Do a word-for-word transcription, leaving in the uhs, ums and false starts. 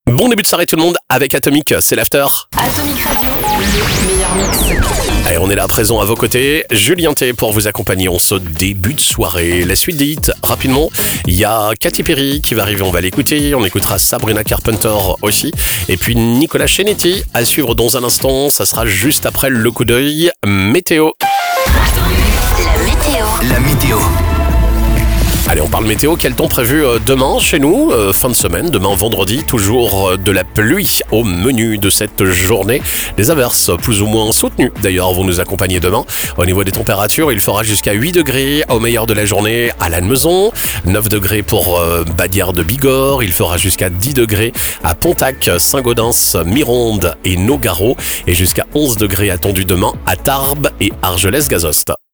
Bon début de soirée tout le monde avec Atomic, c'est l'after. Atomic Radio, le meilleur mix. Allez, on est là à présent à vos côtés, Julien T pour vous accompagner en ce début de soirée. La suite des hits, rapidement, il y a Katy Perry qui va arriver, on va l'écouter, on écoutera Sabrina Carpenter aussi, et puis Nicolas Chenetti à suivre dans un instant, ça sera juste après le coup d'œil météo. La météo. La météo. Allez, on parle météo. Quel temps prévu demain chez nous, euh, fin de semaine, demain vendredi, toujours euh, de la pluie au menu de cette journée. Des averses plus ou moins soutenues d'ailleurs vont nous accompagner demain. Au niveau des températures, il fera jusqu'à huit degrés au meilleur de la journée à Lannemezan, neuf degrés pour euh, Badière de Bigorre, il fera jusqu'à dix degrés à Pontac, Saint-Gaudens, Mironde et Nogaro et jusqu'à onze degrés attendus demain à Tarbes et Argelès-Gazost.